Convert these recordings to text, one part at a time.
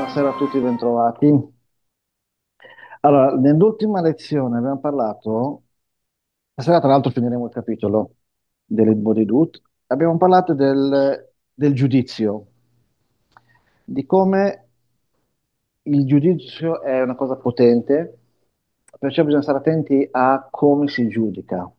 Buonasera a tutti, bentrovati. Allora, nell'ultima lezione abbiamo parlato, stasera tra l'altro finiremo il capitolo delle Bodhidut, abbiamo parlato del giudizio, di come il giudizio è una cosa potente, perciò bisogna stare attenti a come si giudica,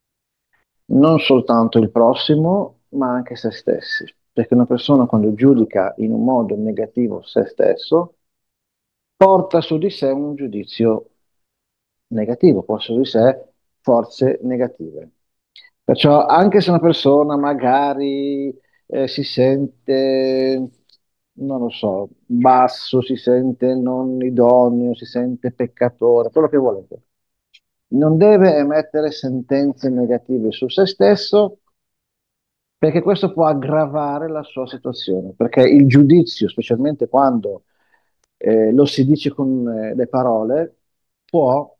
non soltanto il prossimo, ma anche se stessi, perché una persona quando giudica in un modo negativo se stesso, porta su di sé un giudizio negativo, porta su di sé forze negative. Perciò anche se una persona magari si sente, non lo so, basso, si sente non idoneo, si sente peccatore, quello che volete, non deve emettere sentenze negative su se stesso perché questo può aggravare la sua situazione, perché il giudizio, specialmente quando lo si dice con le parole, può,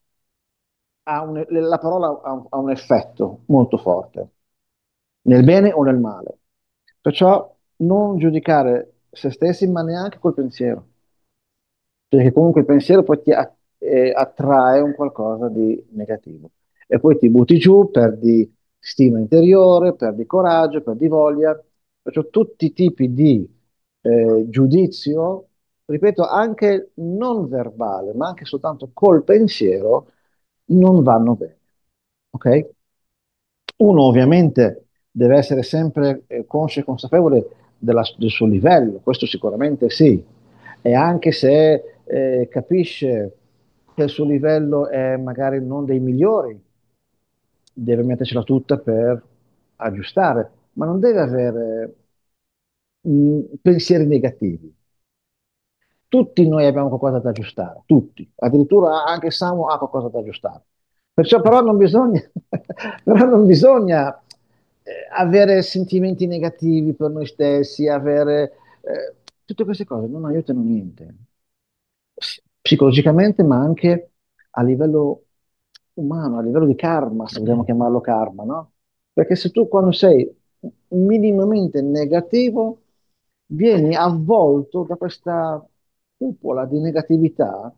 la parola ha un effetto molto forte, nel bene o nel male. Perciò non giudicare se stessi, ma neanche col pensiero, perché comunque il pensiero poi attrae un qualcosa di negativo e poi ti butti giù, perdi stima interiore, perdi coraggio, perdi voglia. Perciò tutti i tipi di giudizio, ripeto, anche non verbale, ma anche soltanto col pensiero, non vanno bene. Ok? Uno ovviamente deve essere sempre conscio e consapevole del suo livello, questo sicuramente sì, e anche se capisce che il suo livello è magari non dei migliori, deve mettercela tutta per aggiustare, ma non deve avere pensieri negativi. Tutti noi abbiamo qualcosa da aggiustare, tutti, addirittura anche Samu ha qualcosa da aggiustare. Perciò però non bisogna, però non bisogna avere sentimenti negativi per noi stessi, avere tutte queste cose non aiutano niente, psicologicamente, ma anche a livello umano, a livello di karma, se vogliamo chiamarlo karma, no? Perché se tu quando sei minimamente negativo, vieni avvolto da questa cupola di negatività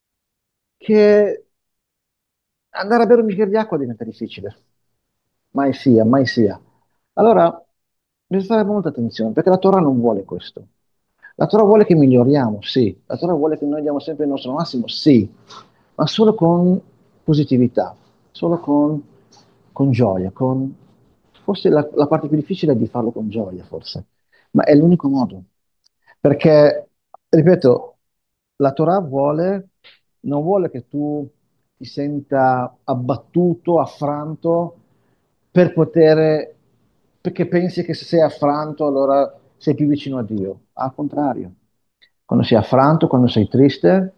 che andare a bere un bicchiere di acqua diventa difficile. Mai sia, mai sia. Allora, bisogna fare molta attenzione, perché la Torah non vuole questo. La Torah vuole che miglioriamo, sì. La Torah vuole che noi diamo sempre il nostro massimo, sì. Ma solo con positività, solo con gioia, forse la parte più difficile è di farlo con gioia, forse. Ma è l'unico modo. Perché, ripeto, la Torah non vuole che tu ti senta abbattuto, affranto, per poter, perché pensi che se sei affranto allora sei più vicino a Dio. Al contrario, quando sei affranto, quando sei triste,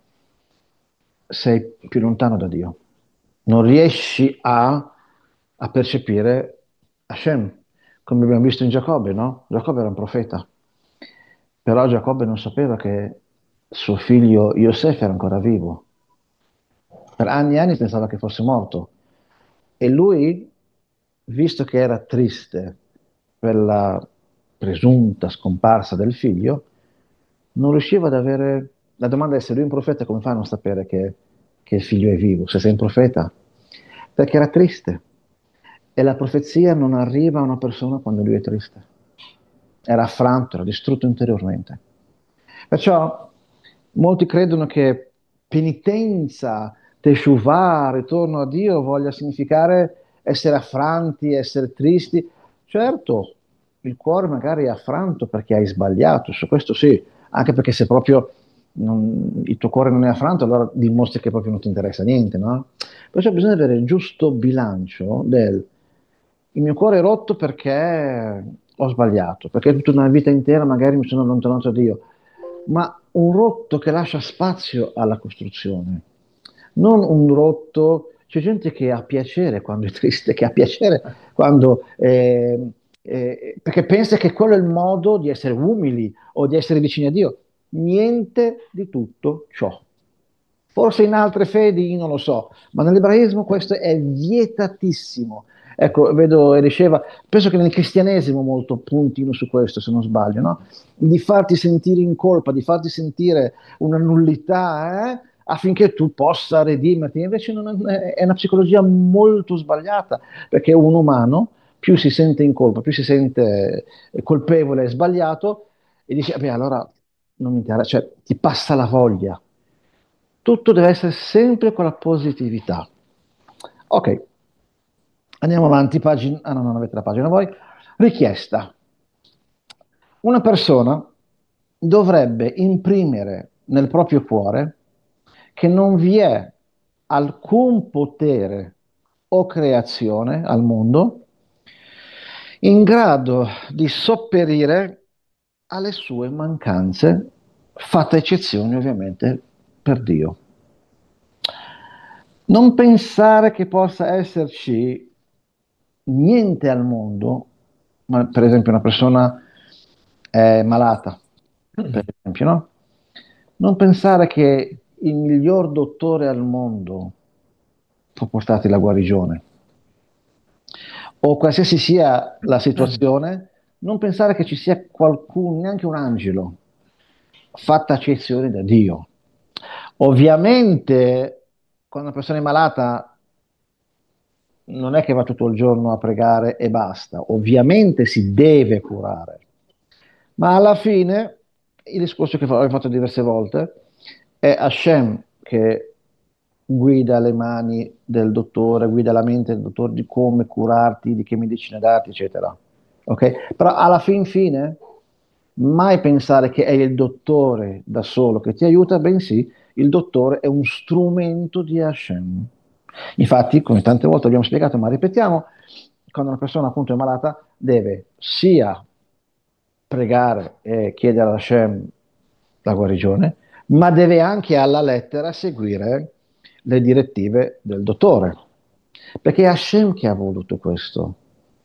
sei più lontano da Dio. Non riesci a percepire Hashem, come abbiamo visto in Giacobbe, no? Giacobbe era un profeta, però Giacobbe non sapeva che suo figlio Yosef era ancora vivo. Per anni e anni pensava che fosse morto. E lui, visto che era triste per la presunta scomparsa del figlio, non riusciva ad avere... La domanda è se lui è un profeta, come fa a non sapere che il figlio è vivo, se sei un profeta? Perché era triste. E la profezia non arriva a una persona quando lui è triste. Era affranto, era distrutto interiormente. Perciò molti credono che penitenza, teshuvah, ritorno a Dio voglia significare essere affranti, essere tristi. Certo, il cuore magari è affranto perché hai sbagliato, su questo sì, anche perché se proprio il tuo cuore non è affranto, allora dimostri che proprio non ti interessa niente, no? Perciò bisogna avere il giusto bilancio del il mio cuore è rotto perché ho sbagliato, perché tutta una vita intera magari mi sono allontanato da Dio, ma un rotto che lascia spazio alla costruzione, non un rotto. C'è gente che ha piacere quando è triste, che ha piacere quando perché pensa che quello è il modo di essere umili o di essere vicini a Dio. Niente di tutto ciò. Forse in altre fedi, io non lo so, ma nell'ebraismo questo è vietatissimo. Ecco, vedo e diceva, penso che nel cristianesimo molto puntino su questo, se non sbaglio, no? Di farti sentire in colpa, di farti sentire una nullità, affinché tu possa redimerti. Invece è una psicologia molto sbagliata, perché un umano più si sente in colpa, più si sente colpevole e sbagliato, e dice, beh, allora non mi interessa, cioè ti passa la voglia. Tutto deve essere sempre con la positività. Ok, andiamo avanti, pagina. Ah no, non avete la pagina voi. Richiesta. Una persona dovrebbe imprimere nel proprio cuore che non vi è alcun potere o creazione al mondo in grado di sopperire alle sue mancanze, fatta eccezione ovviamente per Dio. Non pensare che possa esserci niente al mondo, ma per esempio una persona è malata, per esempio, no? Non pensare che il miglior dottore al mondo può portarti la guarigione, o qualsiasi sia la situazione, non pensare che ci sia qualcuno, neanche un angelo, fatta accezione da Dio. Ovviamente, quando una persona è malata, non è che va tutto il giorno a pregare e basta, ovviamente si deve curare, ma alla fine il discorso che ho fatto diverse volte è Hashem che guida le mani del dottore, guida la mente del dottore di come curarti, di che medicina darti, eccetera. Ok? Però alla fin fine, mai pensare che è il dottore da solo che ti aiuta, bensì il dottore è un strumento di Hashem. Infatti, come tante volte abbiamo spiegato, ma ripetiamo, quando una persona appunto è malata, deve sia pregare e chiedere a Hashem la guarigione, ma deve anche alla lettera seguire le direttive del dottore. Perché è Hashem che ha voluto questo.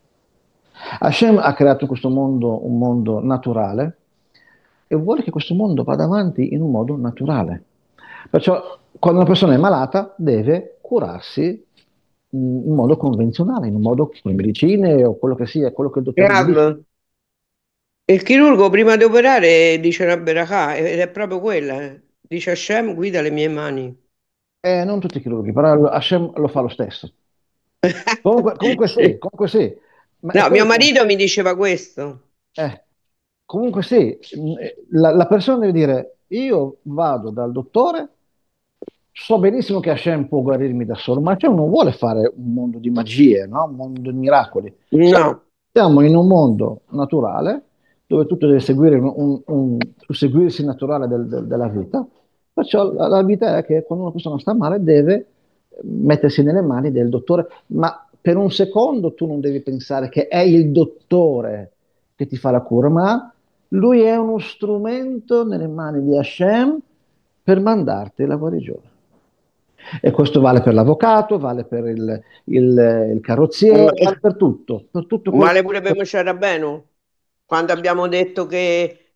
Hashem ha creato questo mondo, un mondo naturale, e vuole che questo mondo vada avanti in un modo naturale. Perciò, quando una persona è malata, deve curarsi in modo convenzionale, in un modo con le medicine o quello che sia, quello che il dottore gli dice. Rav, il chirurgo prima di operare dice una berakà ed è proprio quella. Dice Hashem, guida le mie mani. Non tutti i chirurghi, però Hashem lo fa lo stesso. Comunque sì, Sì. comunque sì. Ma è No, mio questo. marito mi diceva questo. Eh, comunque sì, la persona deve dire, io vado dal dottore, so benissimo che Hashem può guarirmi da solo, ma Hashem non vuole fare un mondo di magie, no? Un mondo di miracoli. No. Siamo in un mondo naturale dove tutto deve seguire un susseguirsi naturale della vita. Perciò la vita è che quando una persona sta male deve mettersi nelle mani del dottore, ma per un secondo tu non devi pensare che è il dottore che ti fa la cura, ma lui è uno strumento nelle mani di Hashem per mandarti la guarigione. E questo vale per l'avvocato, vale per il carrozziere, Ma- vale per tutto quello Vale pure per Moshe Rabbenu? Quando abbiamo detto che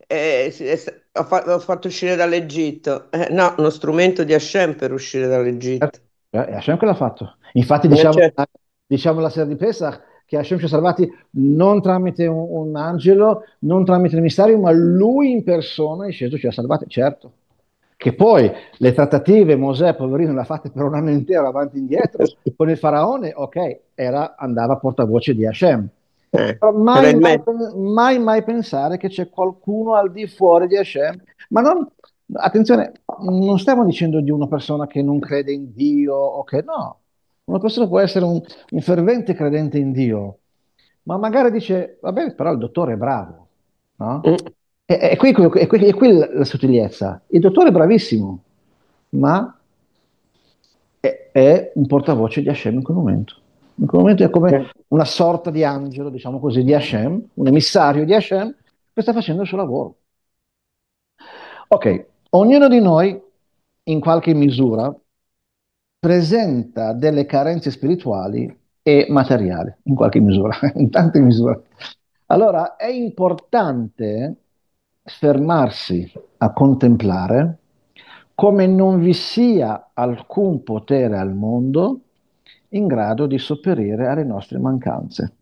ho fatto uscire dall'Egitto. No, uno strumento di Hashem per uscire dall'Egitto. È Hashem che l'ha fatto. Infatti Cioè, diciamo la sera di Pesach che Hashem ci ha salvati non tramite un angelo, non tramite l'emissario, ma lui in persona è sceso, ci ha salvati, certo. Che poi le trattative, Mosè, poverino, le ha fatte per un anno intero avanti e indietro con il faraone, ok, andava a portavoce di Hashem. Però era il me. mai pensare che c'è qualcuno al di fuori di Hashem. Ma non, attenzione, non stiamo dicendo di una persona che non crede in Dio o che no. Una persona può essere un fervente credente in Dio, ma magari dice, vabbè, però il dottore è bravo, no? Mm. E qui la sottigliezza. Il dottore è bravissimo, ma è un portavoce di Hashem in quel momento. In quel momento è come Eh. una sorta di angelo, diciamo così, di Hashem, un emissario di Hashem che sta facendo il suo lavoro. Ok, ognuno di noi, in qualche misura, presenta delle carenze spirituali e materiali, in qualche misura, in tante misure. Allora è importante fermarsi a contemplare come non vi sia alcun potere al mondo in grado di sopperire alle nostre mancanze,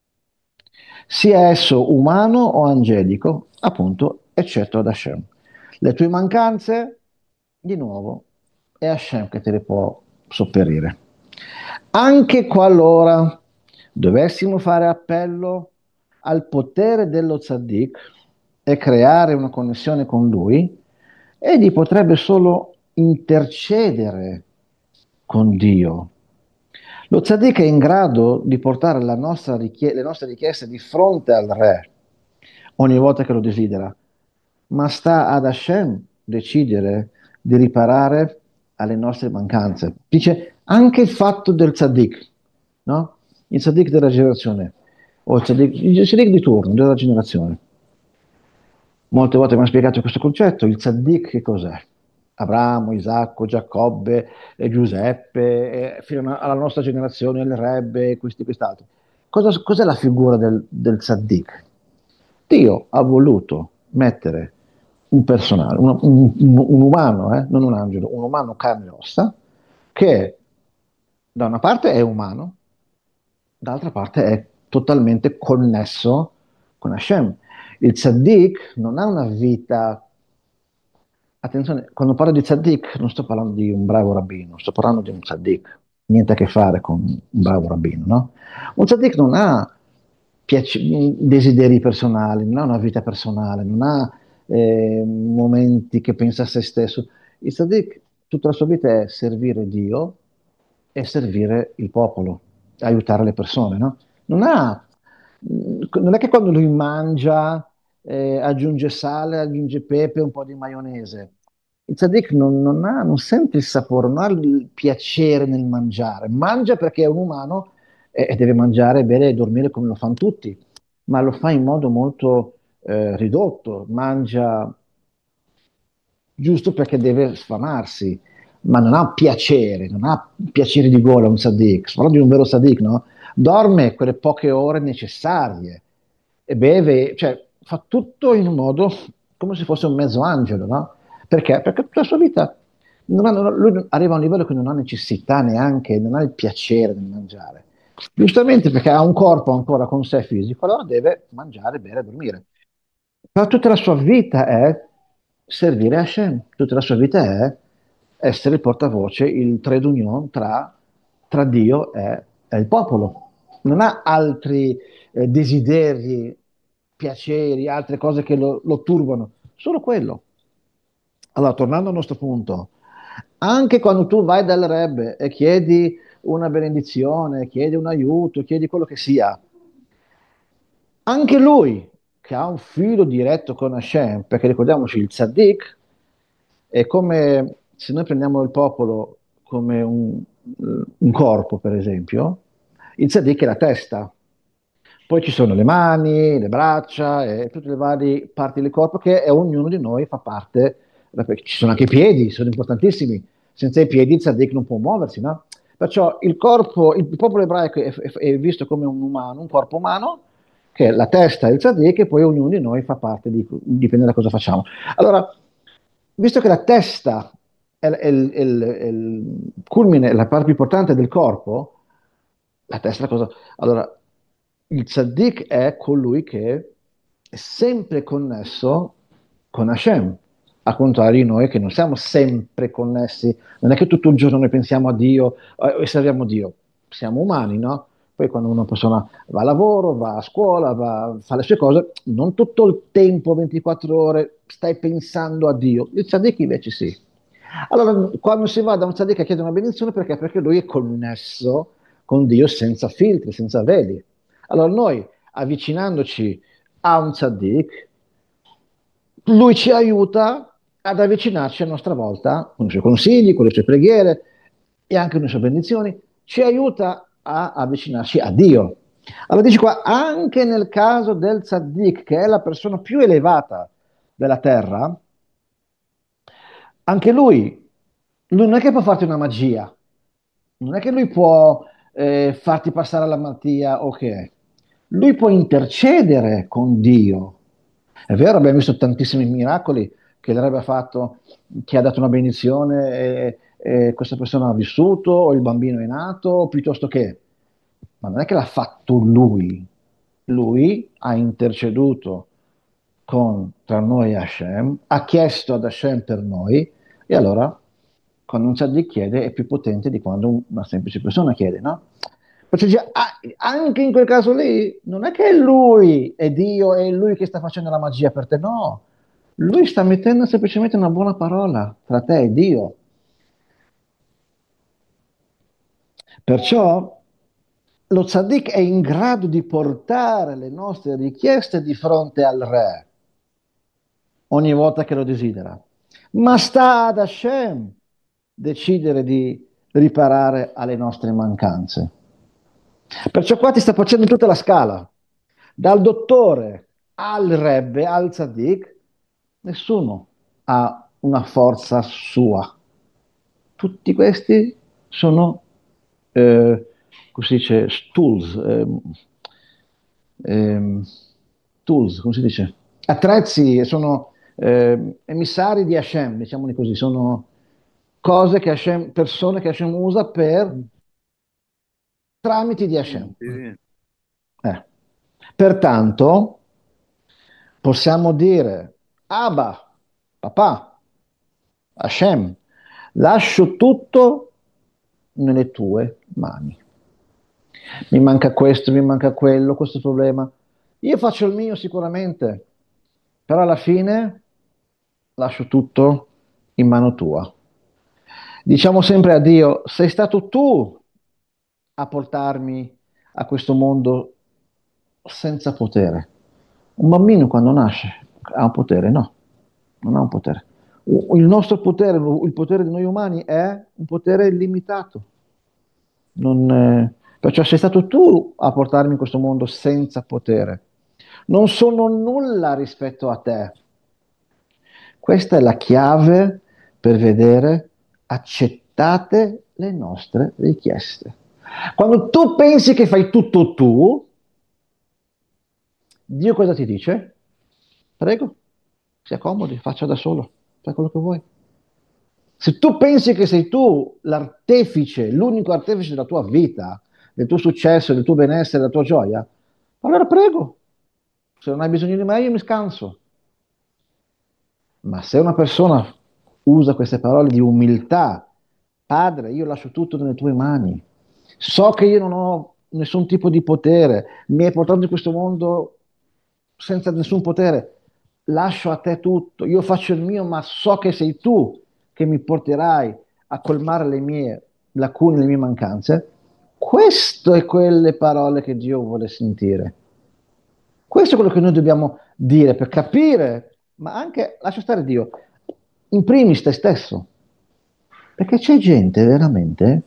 sia esso umano o angelico, appunto, eccetto ad Hashem. Le tue mancanze, di nuovo, è Hashem che te le può sopperire. Anche qualora dovessimo fare appello al potere dello tzaddik e creare una connessione con lui, egli potrebbe solo intercedere con Dio. Lo tzaddik è in grado di portare le nostre richieste di fronte al re ogni volta che lo desidera, ma sta ad Hashem decidere di riparare alle nostre mancanze. Dice anche il fatto del tzaddik, no? Il tzaddik della generazione, o il tzaddik di turno, della generazione. Molte volte mi hanno spiegato questo concetto, il tzaddik che cos'è? Abramo, Isacco, Giacobbe, Giuseppe, fino alla nostra generazione, il Rebbe, questi e quest'altro. Cos'è la figura del tzaddik? Dio ha voluto mettere un personale, un umano, non un angelo, un umano carne e ossa, che da una parte è umano, d'altra parte è totalmente connesso con Hashem. Il tzaddik non ha una vita. Attenzione, quando parlo di tzaddik non sto parlando di un bravo rabbino, sto parlando di un tzaddik, niente a che fare con un bravo rabbino, no? Un tzaddik non ha desideri personali, non ha una vita personale, non ha momenti che pensa a se stesso. Il tzaddik, tutta la sua vita è servire Dio e servire il popolo, aiutare le persone, no? Non è che quando lui mangia aggiunge sale, aggiunge pepe, un po' di maionese. Il tzaddik non sente il sapore, non ha il piacere nel mangiare. Mangia perché è un umano e deve mangiare, bere e dormire come lo fanno tutti, ma lo fa in modo molto ridotto. Mangia giusto perché deve sfamarsi, ma non ha piacere, non ha piacere di gola un tzaddik. Sto parlando di un vero tzaddik, no? Dorme quelle poche ore necessarie e beve, cioè fa tutto in un modo come se fosse un mezzo angelo, no? Perché? Perché tutta la sua vita lui arriva a un livello che non ha necessità neanche, non ha il piacere di mangiare. Giustamente perché ha un corpo ancora con sé fisico, allora deve mangiare, bere e dormire. Però tutta la sua vita è servire Hashem, tutta la sua vita è essere il portavoce, il trade union tra Dio e il popolo. Non ha altri desideri, piaceri, altre cose che lo turbano, solo quello. Allora, tornando al nostro punto, anche quando tu vai dal Rebbe e chiedi una benedizione, chiedi un aiuto, chiedi quello che sia, anche lui, che ha un filo diretto con Hashem, perché ricordiamoci, il tzaddik è come se noi prendiamo il popolo come un corpo, per esempio, il tzaddik è la testa, poi ci sono le mani, le braccia e tutte le varie parti del corpo che ognuno di noi fa parte. Ci sono anche i piedi, sono importantissimi. Senza i piedi il tzaddik non può muoversi, no? Perciò il corpo, il popolo ebraico è visto come un umano, un corpo umano, che è la testa e il tzaddik, e poi ognuno di noi fa parte dipende da cosa facciamo. Allora, visto che la testa è il culmine, la parte più importante del corpo, la testa è la cosa. Allora, il tzaddik è colui che è sempre connesso con Hashem, al contrario di noi che non siamo sempre connessi, non è che tutto il giorno noi pensiamo a Dio e serviamo Dio, siamo umani, no? Poi quando una persona va a lavoro, va a scuola, fa le sue cose, non tutto il tempo, 24 ore, stai pensando a Dio. Il tzaddik invece sì. Allora, quando si va da un tzaddik a chiedere una benedizione, perché? Perché lui è connesso con Dio senza filtri, senza veli. Allora noi, avvicinandoci a un tzaddik, lui ci aiuta ad avvicinarci a nostra volta con i suoi consigli, con le sue preghiere e anche con le sue benedizioni, ci aiuta a avvicinarci a Dio. Allora dice qua, anche nel caso del tzaddik, che è la persona più elevata della terra, anche lui non è che può farti una magia, non è che lui può farti passare la malattia o che è. Lui può intercedere con Dio. È vero, abbiamo visto tantissimi miracoli che l'Rebbe ha fatto, che ha dato una benedizione questa persona ha vissuto, o il bambino è nato, piuttosto che, ma non è che l'ha fatto lui ha interceduto tra noi e Hashem, ha chiesto ad Hashem per noi, e allora quando un tzaddik chiede è più potente di quando una semplice persona chiede, no? Perciò dice, anche in quel caso lì, non è che è lui, è Dio, è lui che sta facendo la magia per te, no. Lui sta mettendo semplicemente una buona parola tra te e Dio. Perciò lo tzaddik è in grado di portare le nostre richieste di fronte al re ogni volta che lo desidera. Ma sta ad Hashem decidere di riparare alle nostre mancanze. Perciò qua ti sta facendo tutta la scala, dal dottore al rebbe, al tzaddik, nessuno ha una forza sua. Tutti questi sono, come si dice, ehm, tools, come si dice? Attrezzi, sono emissari di Hashem, diciamoli così, sono cose che Hashem, persone che Hashem usa per tramiti di Hashem. Sì. Eh. Pertanto possiamo dire, Abba, papà, Hashem, lascio tutto nelle tue mani. Mi manca questo, mi manca quello, questo problema. Io faccio il mio sicuramente, però alla fine lascio tutto in mano tua. Diciamo sempre a Dio, sei stato tu a portarmi a questo mondo senza potere. Un bambino quando nasce ha un potere? No, non ha un potere. Il nostro potere, il potere di noi umani è un potere limitato. Perciò sei stato tu a portarmi in questo mondo senza potere. Non sono nulla rispetto a te. Questa è la chiave per vedere accettate le nostre richieste. Quando tu pensi che fai tutto tu, Dio cosa ti dice? Prego, si accomodi, faccia da solo, fai quello che vuoi. Se tu pensi che sei tu l'artefice, l'unico artefice della tua vita, del tuo successo, del tuo benessere, della tua gioia, allora prego, se non hai bisogno di me io mi scanso. Ma se una persona usa queste parole di umiltà, Padre, io lascio tutto nelle tue mani, so che io non ho nessun tipo di potere, mi hai portato in questo mondo senza nessun potere, lascio a te tutto, io faccio il mio, ma so che sei tu che mi porterai a colmare le mie lacune, le mie mancanze. Questo è quelle parole che Dio vuole sentire. Questo è quello che noi dobbiamo dire per capire, ma anche, lascia stare Dio, in primis te stesso, perché c'è gente veramente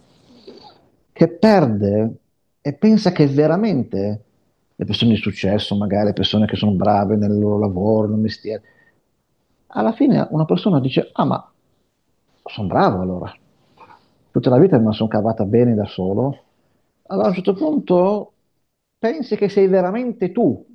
che perde e pensa che veramente le persone di successo, magari le persone che sono brave nel loro lavoro, nel mestiere, alla fine una persona dice, ah ma sono bravo allora, tutta la vita me la sono cavata bene da solo, allora a un certo punto pensi che sei veramente tu,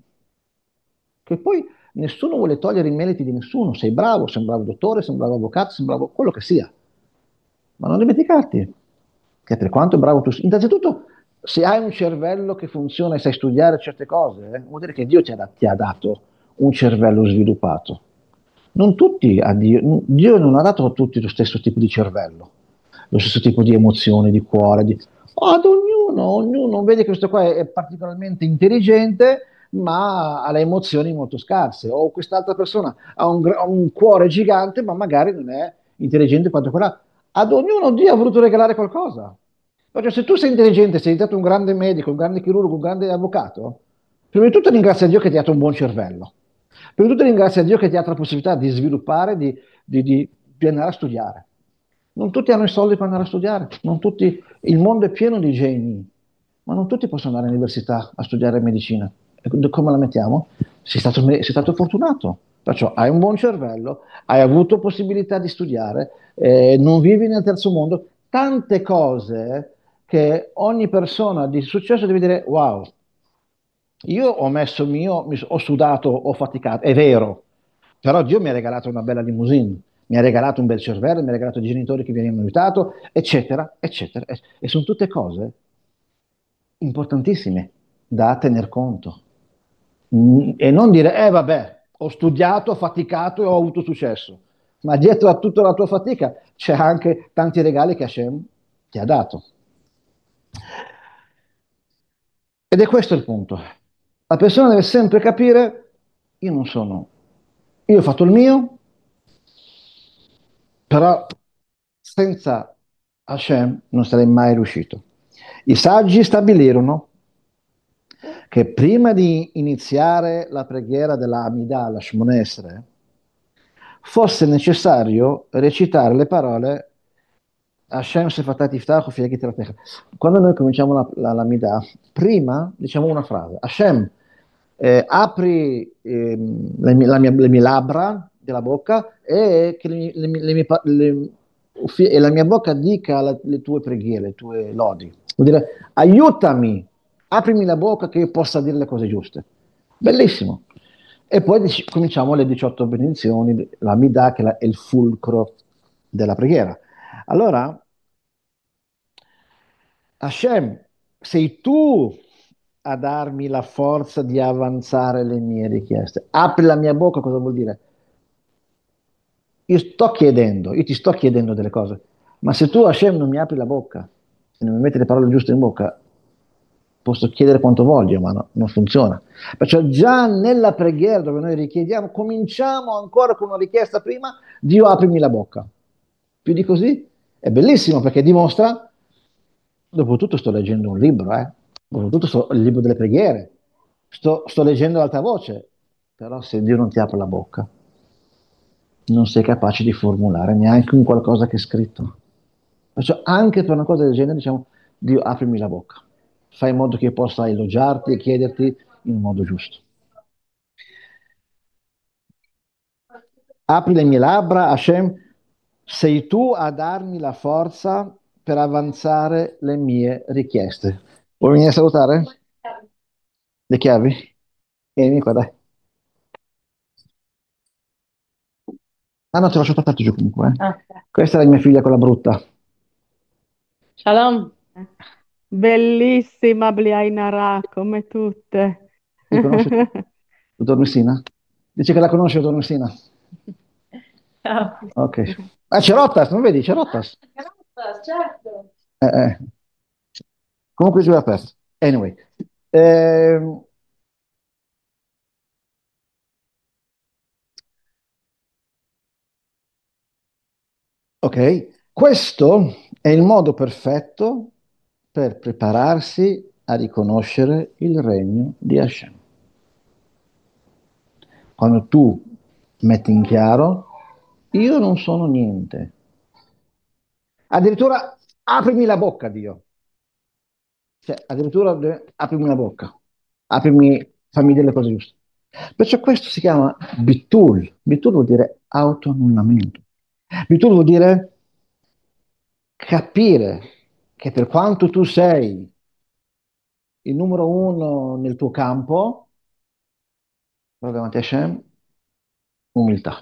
che poi nessuno vuole togliere i meriti di nessuno, sei un bravo dottore, sei un bravo avvocato, sei un bravo quello che sia, ma non dimenticarti che per quanto bravo tu sia, innanzitutto se hai un cervello che funziona e sai studiare certe cose, vuol dire che Dio ti ha dato un cervello sviluppato. Non tutti a Dio non ha dato a tutti lo stesso tipo di cervello, lo stesso tipo di emozioni, di cuore, ad ognuno vede che questo qua è particolarmente intelligente, ma ha le emozioni molto scarse, o quest'altra persona ha un cuore gigante, ma magari non è intelligente quanto quella. Ad ognuno Dio ha voluto regalare qualcosa. Perché se tu sei intelligente, sei diventato un grande medico, un grande chirurgo, un grande avvocato, prima di tutto ringrazia Dio che ti ha dato un buon cervello. Prima di tutto ringrazia Dio che ti ha dato la possibilità di sviluppare, di andare a studiare. Non tutti hanno i soldi per andare a studiare, non tutti, il mondo è pieno di geni, ma non tutti possono andare all'università a studiare medicina. E come la mettiamo? Sei stato fortunato, perciò hai un buon cervello, hai avuto possibilità di studiare, non vivi nel terzo mondo, tante cose che ogni persona di successo deve dire, wow, io ho messo il mio, ho sudato, ho faticato, è vero, però Dio mi ha regalato una bella limousine, mi ha regalato un bel cervello, mi ha regalato i genitori che mi hanno aiutato, eccetera, eccetera. E sono tutte cose importantissime da tener conto. E non dire, vabbè, ho studiato, ho faticato e ho avuto successo. Ma dietro a tutta la tua fatica c'è anche tanti regali che Hashem ti ha dato. Ed è questo il punto. La persona deve sempre capire, io non sono, io ho fatto il mio, però senza Hashem non sarei mai riuscito. I saggi stabilirono che prima di iniziare la preghiera della Amidah, la Shmoneh Esrei, fosse necessario recitare le parole Hashem Sefatat Iftach Ufi Yagit Ratecha. Quando noi cominciamo la Midah, prima diciamo una frase. Hashem, apri le mie labbra della bocca e che e la mia bocca dica le tue preghiere, le tue lodi. Vuol dire, aiutami, aprimi la bocca che io possa dire le cose giuste. Bellissimo. E poi cominciamo le 18 benedizioni, la Midah che è il fulcro della preghiera. Allora, Hashem, sei tu a darmi la forza di avanzare le mie richieste. Apri la mia bocca, cosa vuol dire? Io ti sto chiedendo delle cose, ma se tu Hashem non mi apri la bocca e non mi metti le parole giuste in bocca, posso chiedere quanto voglio, ma non funziona. Perciò già nella preghiera dove noi richiediamo, cominciamo ancora con una richiesta prima, Dio aprimi la bocca. Più di così è bellissimo perché dimostra, dopotutto sto leggendo un libro, dopotutto sto il libro delle preghiere, sto leggendo ad alta voce, però se Dio non ti apre la bocca, non sei capace di formulare neanche un qualcosa che è scritto. Perciò anche per una cosa del genere diciamo, Dio aprimi la bocca, fai in modo che io possa elogiarti e chiederti in un modo giusto. Apri le mie labbra, Hashem, sei tu a darmi la forza per avanzare le mie richieste. Vuoi venire a salutare? Le chiavi? Vieni qua, dai. Ah no, te l'ho lasciato aperto giù comunque. Questa è la mia figlia, quella brutta. Shalom. Bellissima Bliainara, come tutte. Ti conosci la Tormessina? Dice che la conosce la Tormessina. Ciao. Ok. Ah, c'è Rottas, non vedi? C'è Rottas. Certo. Eh, eh. Comunque giù è aperto. Anyway. Ehm, ok. Questo è il modo perfetto per prepararsi a riconoscere il regno di Hashem. Quando tu metti in chiaro, io non sono niente. Addirittura aprimi la bocca, Dio. Cioè, addirittura aprimi la bocca, aprimi, fammi dire le cose giuste. Perciò questo si chiama bitul. Bitul vuol dire autoannullamento. Bitul vuol dire capire che per quanto tu sei il numero uno nel tuo campo, però davanti a Hashem, umiltà.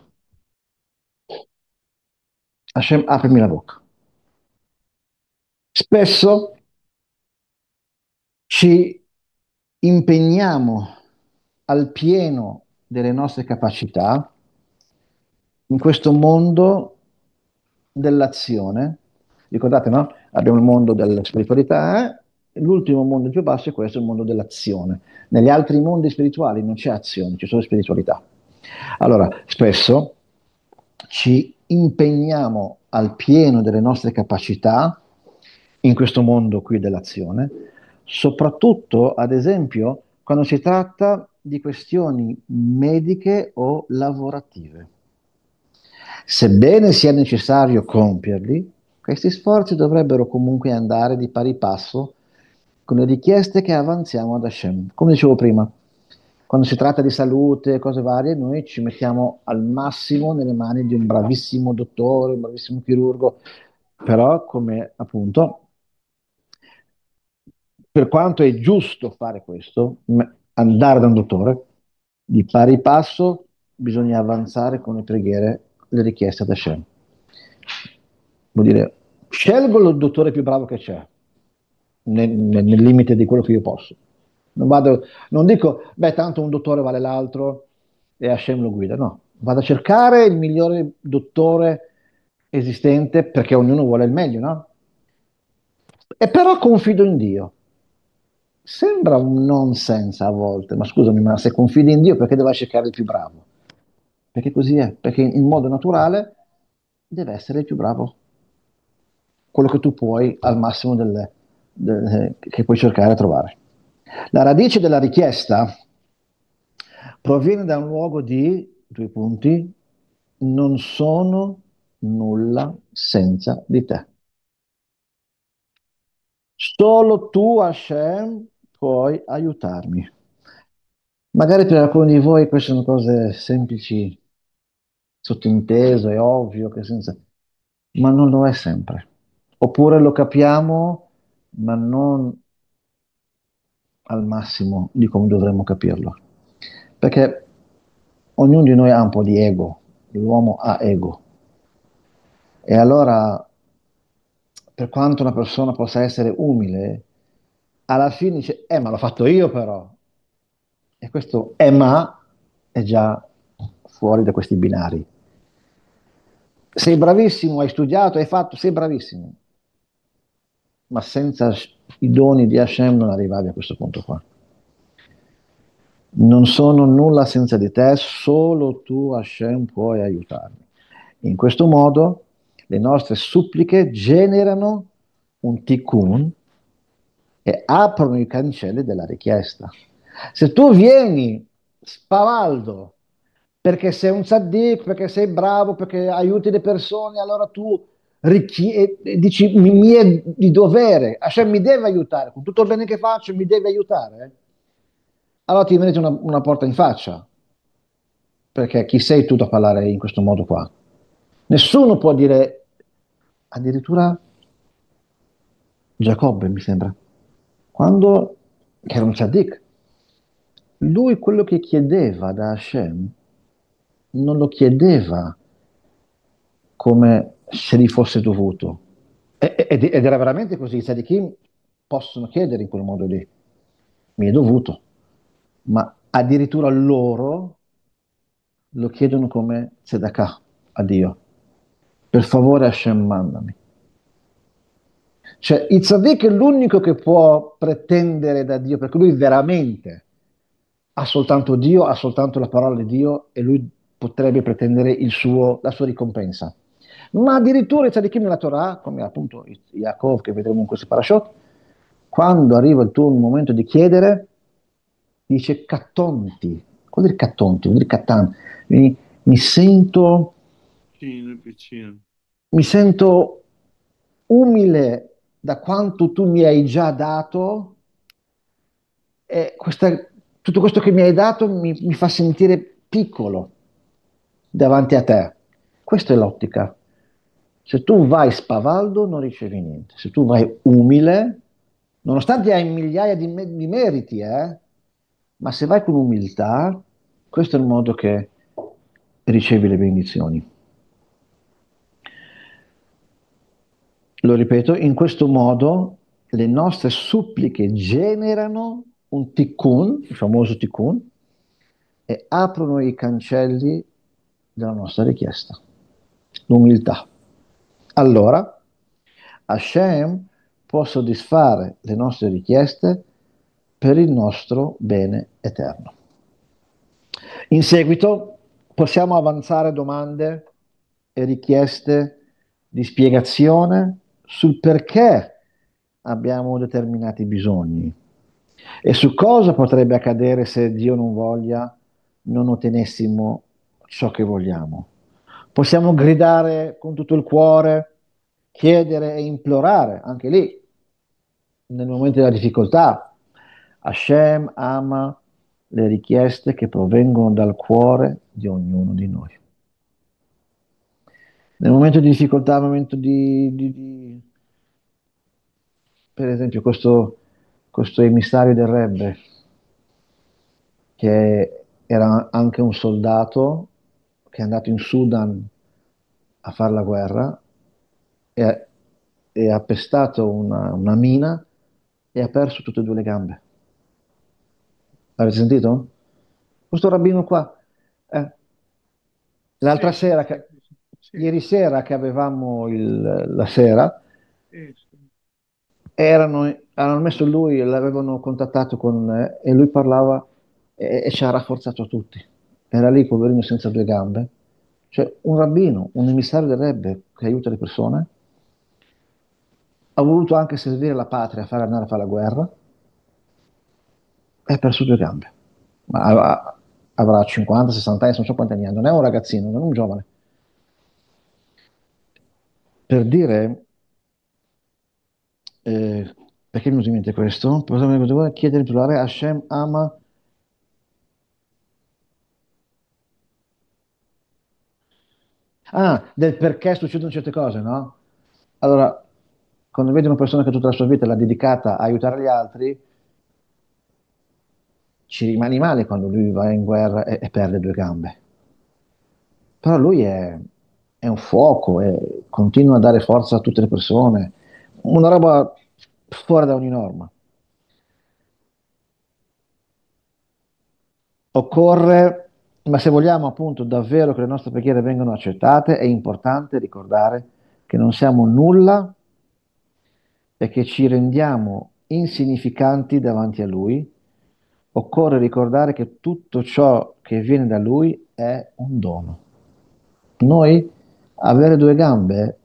Hashem, aprimi la bocca. Spesso ci impegniamo al pieno delle nostre capacità in questo mondo dell'azione. Ricordate, no? Abbiamo il mondo della spiritualità, l'ultimo mondo più basso è questo, il mondo dell'azione. Negli altri mondi spirituali non c'è azione, c'è solo spiritualità. Allora, spesso ci impegniamo al pieno delle nostre capacità in questo mondo qui dell'azione, soprattutto, ad esempio, quando si tratta di questioni mediche o lavorative. Sebbene sia necessario compierli, questi sforzi dovrebbero comunque andare di pari passo con le richieste che avanziamo ad Hashem. Come dicevo prima, quando si tratta di salute, cose varie, noi ci mettiamo al massimo nelle mani di un bravissimo dottore, un bravissimo chirurgo, però come appunto, per quanto è giusto fare questo, andare da un dottore, di pari passo bisogna avanzare con le preghiere le richieste ad Hashem. Vuol dire, scelgo il dottore più bravo che c'è, nel limite di quello che io posso. Non dico, beh, tanto un dottore vale l'altro e Hashem lo guida. No, vado a cercare il migliore dottore esistente perché ognuno vuole il meglio, no? E però confido in Dio. Sembra un nonsense a volte, ma scusami, ma se confidi in Dio perché devi cercare il più bravo? Perché così è, perché in modo naturale deve essere il più bravo, quello che tu puoi al massimo che puoi cercare di trovare. La radice della richiesta proviene da un luogo di, due punti, non sono nulla senza di te. Solo tu, Hashem, puoi aiutarmi. Magari per alcuni di voi queste sono cose semplici, sottinteso, è ovvio che senza... ma non lo è sempre. Oppure lo capiamo, ma non al massimo di come dovremmo capirlo. Perché ognuno di noi ha un po' di ego, l'uomo ha ego. E allora, per quanto una persona possa essere umile, alla fine dice, ma l'ho fatto io però. E questo ma è già fuori da questi binari. Sei bravissimo, hai studiato, hai fatto, sei bravissimo, ma senza i doni di Hashem non arrivavi a questo punto qua. Non sono nulla senza di te, solo tu, Hashem, puoi aiutarmi. In questo modo le nostre suppliche generano un tikkun e aprono i cancelli della richiesta. Se tu vieni spavaldo perché sei un tzaddik, perché sei bravo, perché aiuti le persone, allora tu dici mi è di dovere, Hashem mi deve aiutare, con tutto il bene che faccio mi deve aiutare. Allora ti metti una porta in faccia, perché chi sei tu da parlare in questo modo qua? Nessuno può dire, addirittura Giacobbe mi sembra, quando che era un tzaddik, lui quello che chiedeva da Hashem non lo chiedeva come se gli fosse dovuto. Ed era veramente così, i tzaddikim possono chiedere in quel modo lì, mi è dovuto, ma addirittura loro lo chiedono come tzedakah a Dio. Per favore Hashem mandami. Cioè, il tzaddik è l'unico che può pretendere da Dio, perché lui veramente ha soltanto Dio, ha soltanto la parola di Dio e lui potrebbe pretendere la sua ricompensa. Ma addirittura i tzaddikim nella Torah, come appunto Yaakov che vedremo in questo parashot, quando arriva il tuo momento di chiedere, dice cattonti. Vuol dire cattonti, vuol dire cattan. Mi sento, Piccino, piccino. mi sento umile da quanto tu mi hai già dato e tutto questo che mi hai dato mi fa sentire piccolo davanti a te. Questa è l'ottica. Se tu vai spavaldo non ricevi niente, se tu vai umile, nonostante hai migliaia di meriti, ma se vai con umiltà, questo è il modo che ricevi le benedizioni. Lo ripeto, in questo modo le nostre suppliche generano un tikkun, il famoso tikkun, e aprono i cancelli della nostra richiesta, l'umiltà. Allora, Hashem può soddisfare le nostre richieste per il nostro bene eterno. In seguito possiamo avanzare domande e richieste di spiegazione sul perché abbiamo determinati bisogni e su cosa potrebbe accadere se Dio non voglia non ottenessimo ciò che vogliamo. Possiamo gridare con tutto il cuore, chiedere e implorare, anche lì, nel momento della difficoltà. Hashem ama le richieste che provengono dal cuore di ognuno di noi. Nel momento di difficoltà, nel momento per esempio, questo emissario del Rebbe, che era anche un soldato che è andato in Sudan a fare la guerra e, e ha pestato una mina e ha perso tutte e due le gambe. Avete sentito? Questo rabbino qua. eh, L'altra Sì, sì, sera, sì, sì, sì, ieri sera che avevamo la sera, sì, sì. hanno messo lui, l'avevano contattato e lui parlava e ci ha rafforzato a tutti. Era lì, poverino, senza due gambe. Cioè, un rabbino, un emissario del Rebbe che aiuta le persone, ha voluto anche servire la patria, fare andare a fare la guerra, e ha perso due gambe. Ma avrà 50, 60 anni, non so quanti anni ha, non è un ragazzino, non è un giovane. Per dire, perché mi è venuto in mente questo? Potevo chiedere in plurale, Hashem ama. Ah, del perché succedono certe cose, no? Allora, quando vedi una persona che tutta la sua vita l'ha dedicata a aiutare gli altri, ci rimani male quando lui va in guerra e perde due gambe. Però lui è un fuoco e continua a dare forza a tutte le persone, una roba fuori da ogni norma. Occorre, ma se vogliamo appunto davvero che le nostre preghiere vengano accettate, è importante ricordare che non siamo nulla e che ci rendiamo insignificanti davanti a Lui. Occorre ricordare che tutto ciò che viene da Lui è un dono. Noi avere due gambe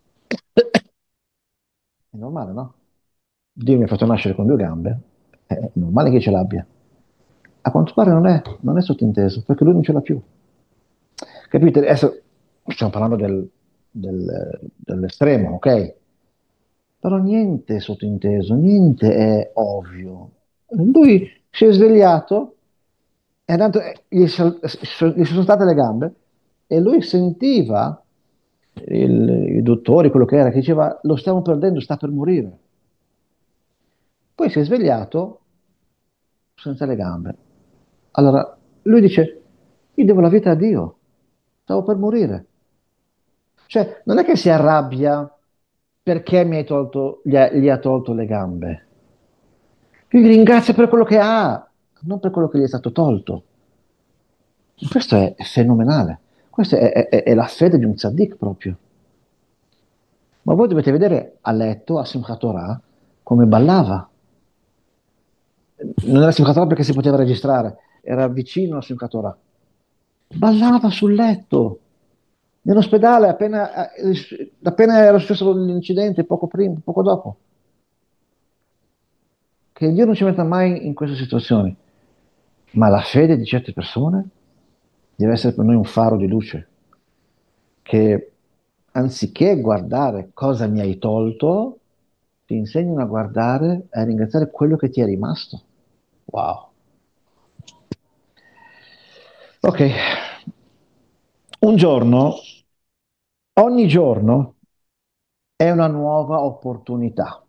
è normale, no? Dio mi ha fatto nascere con due gambe, è normale che ce l'abbia. A quanto pare non è sottinteso, perché lui non ce l'ha più. Capite? Adesso stiamo parlando dell'estremo, ok? Però niente è sottinteso, niente è ovvio. Lui si è svegliato, è andato, gli sono state le gambe e lui sentiva i dottori, quello che era, che diceva lo stiamo perdendo, sta per morire. Poi si è svegliato senza le gambe. Allora lui dice, io devo la vita a Dio, stavo per morire. Cioè, non è che si arrabbia perché gli ha tolto le gambe. Lui ringrazia per quello che ha, non per quello che gli è stato tolto. Questo è fenomenale. Questa è la fede di un tzaddik proprio. Ma voi dovete vedere a letto, a Simchat Torah, come ballava. Non era Simchat Torah perché si poteva registrare, era vicino a Simchat Torah. Ballava sul letto, nell'ospedale, appena era successo l'incidente, poco prima, poco dopo. Che Dio non ci metta mai in queste situazioni. Ma la fede di certe persone deve essere per noi un faro di luce, che anziché guardare cosa mi hai tolto, ti insegnano a guardare e a ringraziare quello che ti è rimasto. Wow. Ok, un giorno, ogni giorno è una nuova opportunità.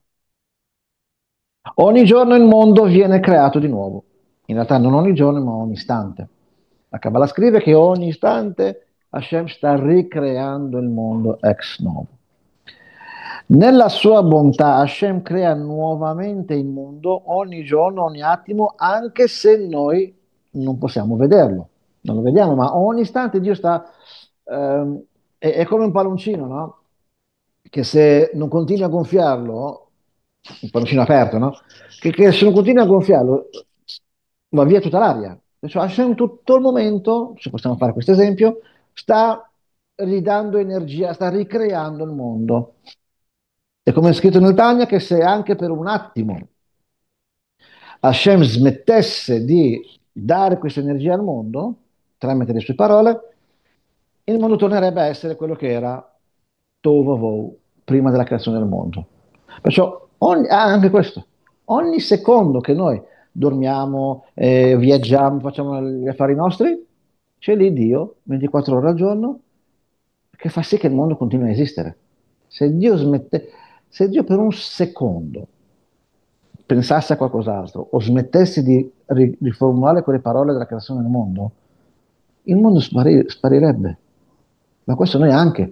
Ogni giorno il mondo viene creato di nuovo. In realtà non ogni giorno, ma ogni istante. La Kabbalah scrive che ogni istante Hashem sta ricreando il mondo ex novo. Nella sua bontà Hashem crea nuovamente il mondo ogni giorno, ogni attimo, anche se noi non possiamo vederlo. Non lo vediamo, ma ogni istante Dio sta... è come un palloncino, no? Che se non continui a gonfiarlo, un palloncino aperto, no? Che se non continui a gonfiarlo, va via tutta l'aria. Cioè, Hashem tutto il momento, se possiamo fare questo esempio, sta ridando energia, sta ricreando il mondo. E come è scritto nel Tanya, che se anche per un attimo Hashem smettesse di dare questa energia al mondo, tramite le sue parole, il mondo tornerebbe a essere quello che era Tohu prima della creazione del mondo. Perciò anche questo, ogni secondo che noi dormiamo, viaggiamo, facciamo gli affari nostri, c'è lì Dio 24 ore al giorno che fa sì che il mondo continui a esistere. Se Dio smette, se Dio per un secondo pensasse a qualcos'altro o smettesse di riformulare quelle parole della creazione del mondo, il mondo sparirebbe. Ma questo noi anche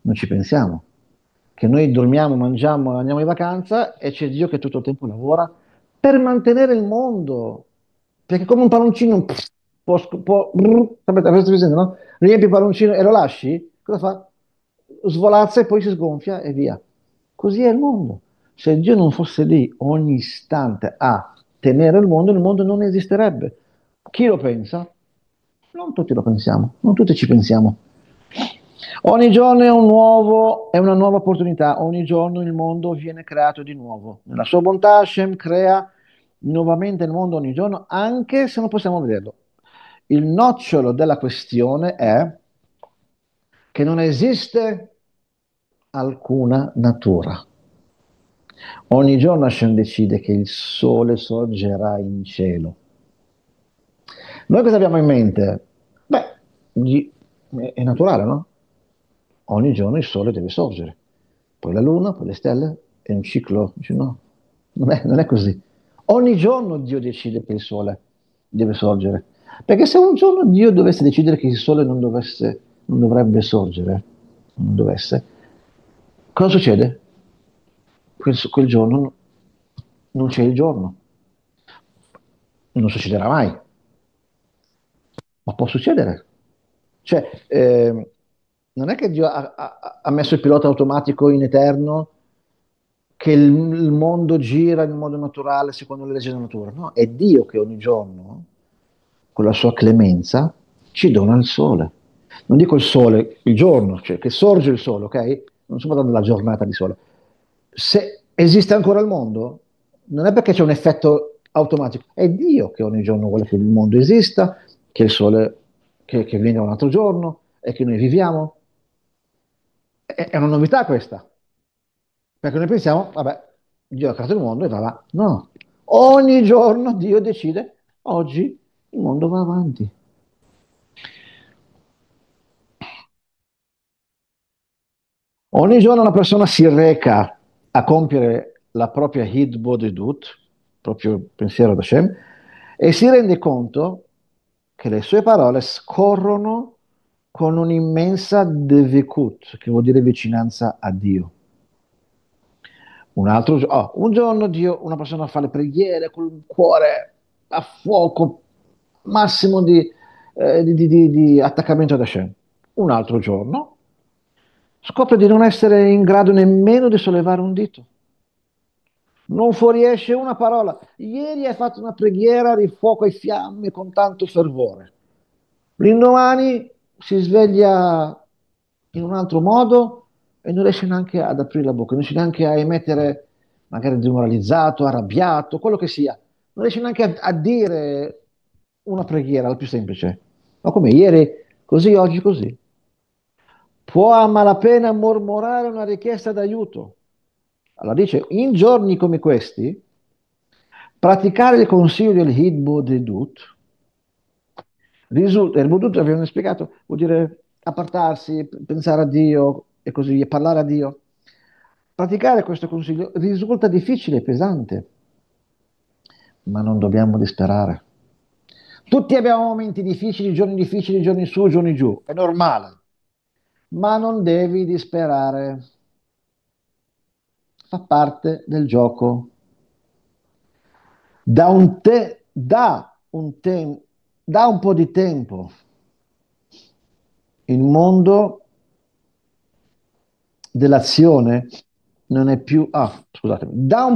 non ci pensiamo. Che noi dormiamo, mangiamo, andiamo in vacanza e c'è Dio che tutto il tempo lavora per mantenere il mondo. Perché come un palloncino sapete, avete presente, no? Riempi il palloncino e lo lasci, cosa fa? Svolazza e poi si sgonfia e via. Così è il mondo. Se Dio non fosse lì ogni istante a tenere il mondo non esisterebbe. Chi lo pensa? Non tutti lo pensiamo, non tutti ci pensiamo. Ogni giorno è una nuova opportunità, ogni giorno il mondo viene creato di nuovo. Nella sua bontà Hashem crea nuovamente il mondo ogni giorno, anche se non possiamo vederlo. Il nocciolo della questione è che non esiste alcuna natura. Ogni giorno Hashem decide che il sole sorgerà in cielo. Noi cosa abbiamo in mente? Beh, è naturale, no? Ogni giorno il sole deve sorgere, poi la luna, poi le stelle, è un ciclo. Dice, no, non è così. Ogni giorno Dio decide che il sole deve sorgere. Perché se un giorno Dio dovesse decidere che il sole non dovrebbe sorgere, non dovesse, cosa succede? Quel giorno non c'è il giorno. Non succederà mai, ma può succedere. Cioè, non è che Dio ha messo il pilota automatico in eterno, che il mondo gira in modo naturale secondo le leggi della natura. No, è Dio che ogni giorno, con la sua clemenza, ci dona il sole. Non dico il sole, il giorno, cioè che sorge il sole, ok? Non sto parlando della giornata di sole. Se esiste ancora il mondo, non è perché c'è un effetto automatico, è Dio che ogni giorno vuole che il mondo esista, che il sole, che venga un altro giorno e che noi viviamo. È una novità questa, perché noi pensiamo, vabbè, Dio ha creato il mondo e va là. No, ogni giorno Dio decide, oggi il mondo va avanti. Ogni giorno una persona si reca a compiere la propria Hidbodedut, proprio pensiero ad Hashem, e si rende conto che le sue parole scorrono con un'immensa devekut, che vuol dire vicinanza a Dio. Un giorno Dio, una persona fa le preghiere col cuore a fuoco, massimo di attaccamento ad Hashem. Un altro giorno scopre di non essere in grado nemmeno di sollevare un dito. Non fuoriesce una parola. Ieri hai fatto una preghiera di fuoco e fiamme con tanto fervore. L'indomani si sveglia in un altro modo e non riesce neanche ad aprire la bocca, non riesce neanche a emettere, magari demoralizzato, arrabbiato, quello che sia. Non riesce neanche a dire una preghiera, la più semplice. Ma come ieri, così, oggi così. Può a malapena mormorare una richiesta d'aiuto. Allora dice, in giorni come questi, praticare il consiglio del Hidbo Dedut, il Budut abbiamo spiegato, vuol dire appartarsi, pensare a Dio e così via, parlare a Dio. Praticare questo consiglio risulta difficile e pesante, ma non dobbiamo disperare. Tutti abbiamo momenti difficili, giorni su, giorni giù, è normale, ma non devi disperare, fa parte del gioco. Da un po' di tempo il mondo dell'azione non è più. Ah, scusatemi,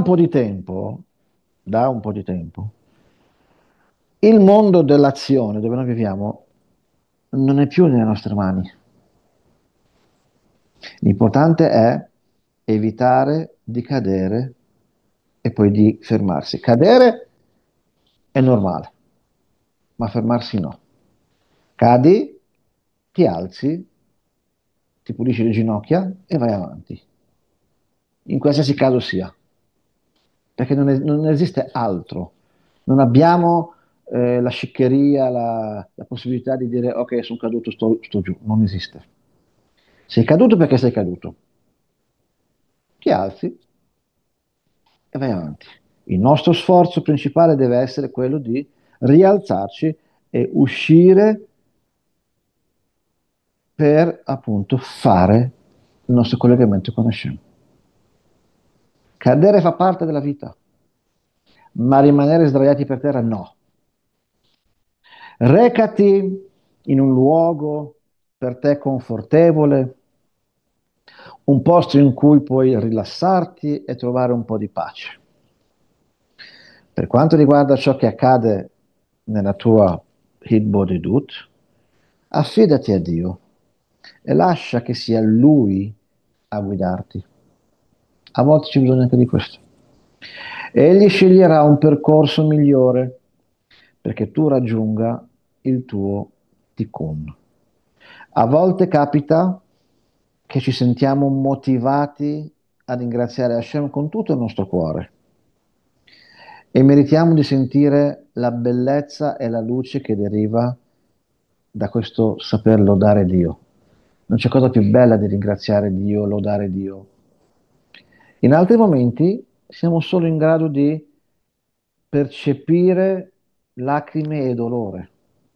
da un po' di tempo, il mondo dell'azione dove noi viviamo non è più nelle nostre mani. L'importante è evitare di cadere e poi di fermarsi. Cadere è normale, ma fermarsi no. Cadi, ti alzi, ti pulisci le ginocchia e vai avanti, in qualsiasi caso sia, perché non esiste altro. Non abbiamo la sciccheria, la possibilità di dire ok, sono caduto, sto giù. Non esiste. Sei caduto perché sei caduto. Ti alzi e vai avanti. Il nostro sforzo principale deve essere quello di rialzarci e uscire per appunto fare il nostro collegamento con Hashem. Cadere fa parte della vita, ma rimanere sdraiati per terra no. Recati in un luogo per te confortevole, un posto in cui puoi rilassarti e trovare un po' di pace. Per quanto riguarda ciò che accade nella tua Hitbodedut, affidati a Dio e lascia che sia Lui a guidarti. A volte c'è bisogno anche di questo. Egli sceglierà un percorso migliore perché tu raggiunga il tuo tikkun. A volte capita che ci sentiamo motivati a ringraziare Hashem con tutto il nostro cuore e meritiamo di sentire la bellezza e la luce che deriva da questo saper lodare Dio. Non c'è cosa più bella di ringraziare Dio, lodare Dio. In altri momenti siamo solo in grado di percepire lacrime e dolore.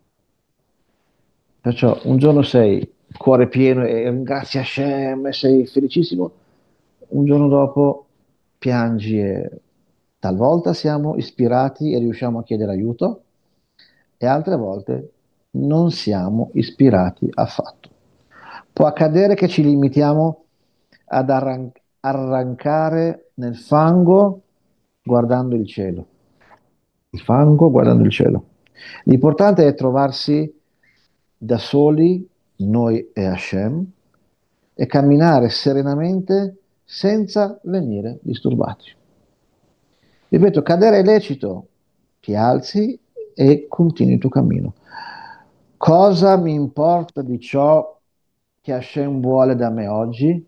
Perciò un giorno sei cuore pieno e ringrazi Hashem e sei felicissimo, un giorno dopo piangi e talvolta siamo ispirati e riusciamo a chiedere aiuto e altre volte non siamo ispirati affatto. Può accadere che ci limitiamo ad arrancare nel fango guardando il cielo. Il fango guardando il cielo. L'importante è trovarsi da soli, noi e Hashem, e camminare serenamente senza venire disturbati. Ripeto, cadere è lecito, ti alzi e continui il tuo cammino. Cosa mi importa di ciò che Hashem vuole da me oggi?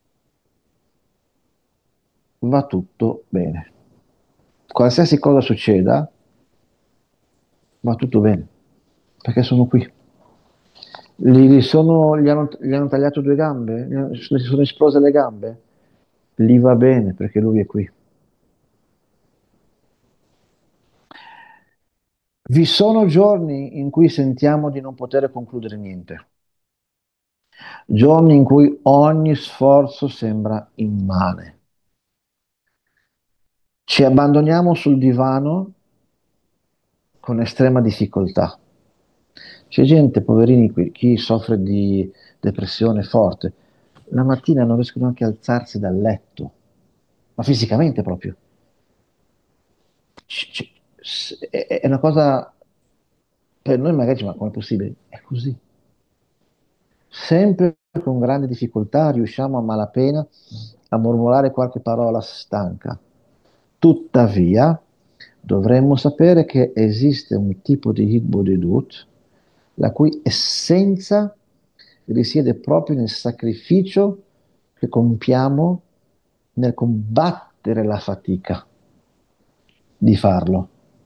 Va tutto bene. Qualsiasi cosa succeda, va tutto bene, perché sono qui. Gli hanno tagliato due gambe, gli sono esplose le gambe, gli va bene perché lui è qui. Vi sono giorni in cui sentiamo di non poter concludere niente, giorni in cui ogni sforzo sembra immane. Ci abbandoniamo sul divano con estrema difficoltà. C'è gente, poverini, chi soffre di depressione forte, la mattina non riescono anche a alzarsi dal letto, ma fisicamente proprio. È una cosa, per noi magari, ma com'è possibile? È così. Sempre con grande difficoltà riusciamo a malapena a mormorare qualche parola stanca. Tuttavia, dovremmo sapere che esiste un tipo di Hitbodedut la cui essenza risiede proprio nel sacrificio che compiamo nel combattere la fatica di farlo.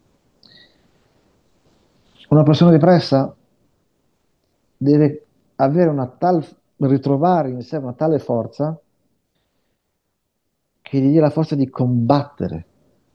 Una persona depressa deve avere ritrovare in sé una tale forza che gli dia la forza di combattere.